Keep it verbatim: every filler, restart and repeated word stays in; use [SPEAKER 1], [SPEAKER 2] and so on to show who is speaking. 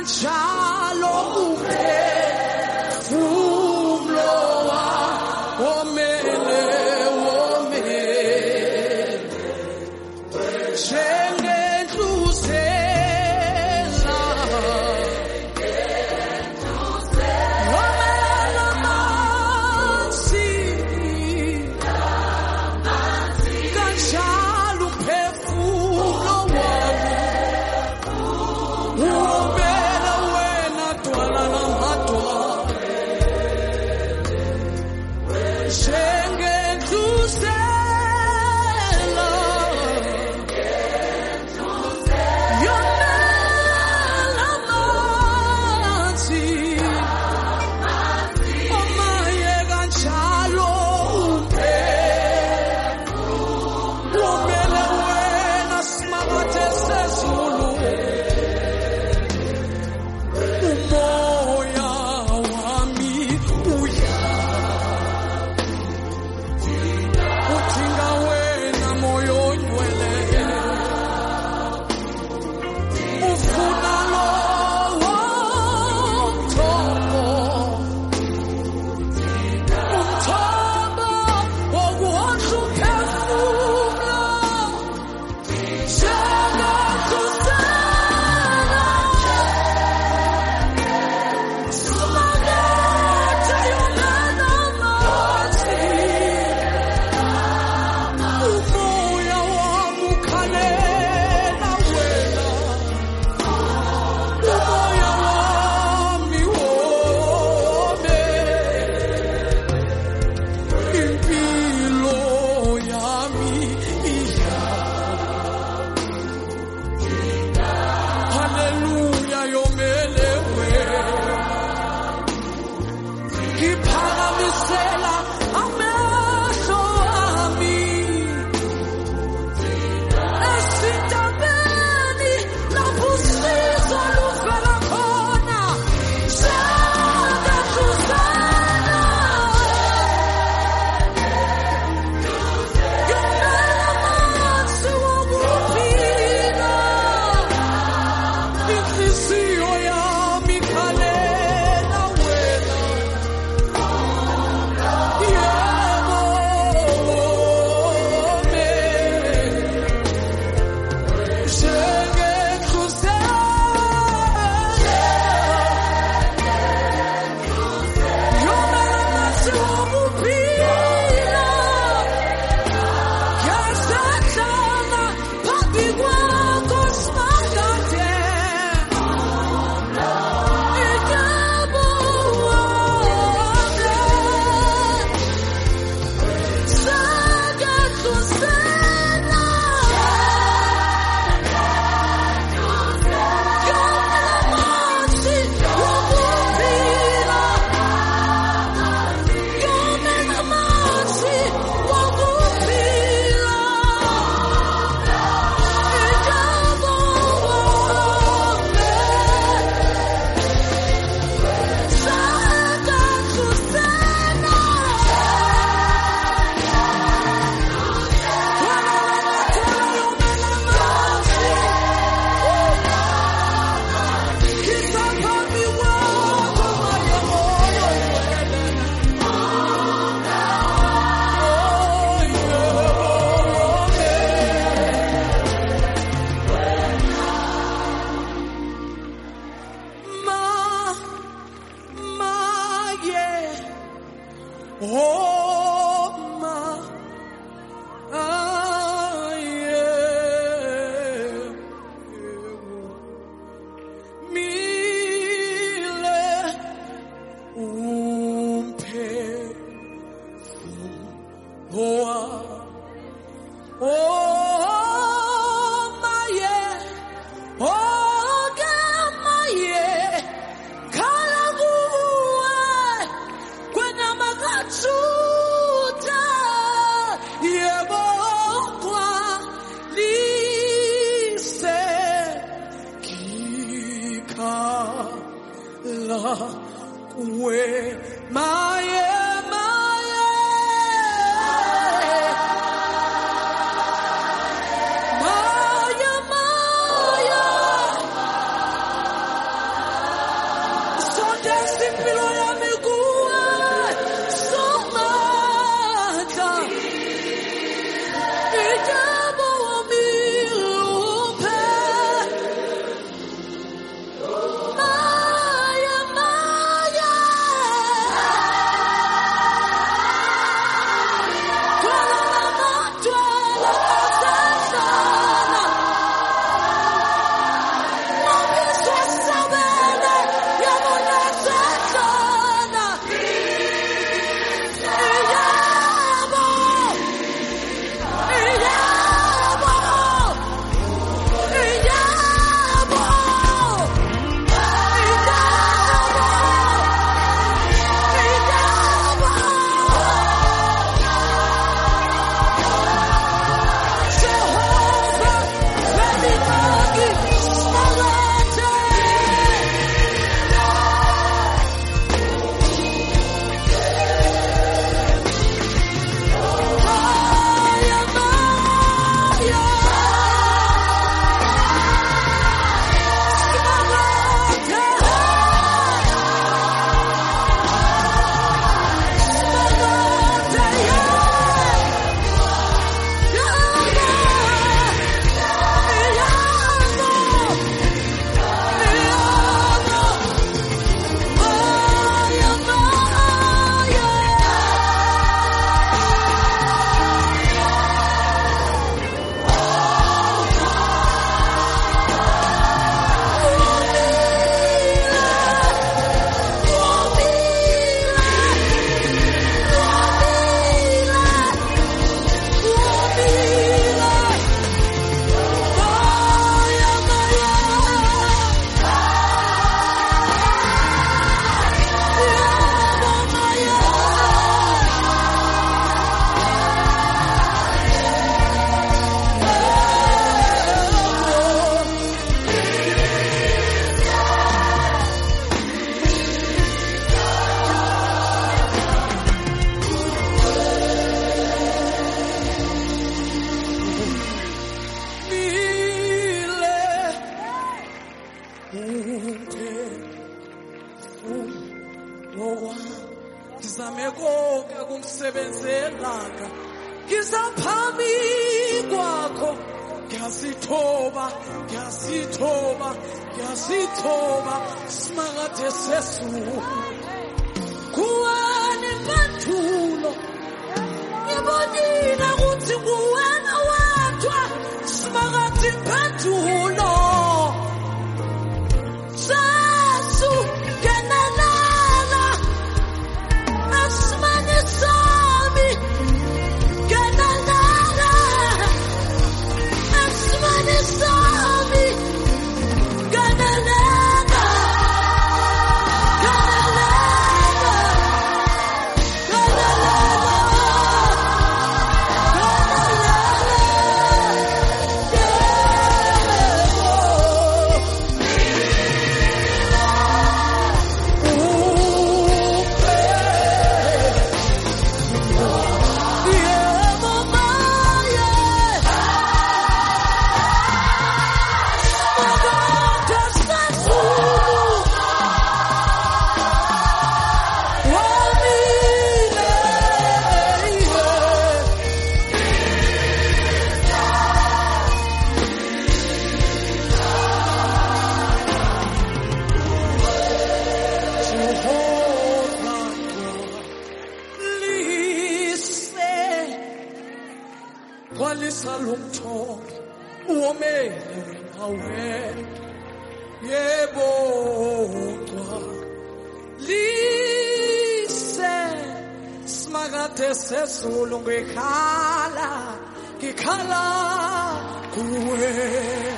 [SPEAKER 1] kanjalo uphefumlo omele omele njengendluzela omela amanzi kanjalo uphefumlo wami umela wena twala lamadwa njengendluzela yomela amanzi omaye kanjalo umphefumlo omele wena simakathe sezulu umoya wami uya udinga wena moyo ongcwele ufuna lowo mthombo umthombo wokuwondla umphefumlo njengendluzela simakethe yomela amanzi umoya wami ukhalela wena umoya wami wome impilo yami iya haleluya yomele wena ngiphakamisela amehlo ami esidabeni lapho usizo luvela khona njengendluzela yomela amanzi wokuphila inhliziyo yami ikhalela wena yebo wome Oh my, I am mile umpe hoa oh my yeah oh my yeah kala kuwe kwena makatsuta yebo kwa lise kikala kuwe maye maye maye maye Uke Lowa Kizame konke kungisebenzelanga Ngizaphambi kwakho Ngiyasithoba ngiyasithoba ngiyasithoba simakade sesu Kuwani mbathulo Ngibonile ukuthi kuwena wedwa simakade mbathulo Sasu kenalala Asmani sami kenalala Asmani sami kenalala Salumthombe uomele awe yebo lise smakade sesulu ngikhala ngikhala kuwe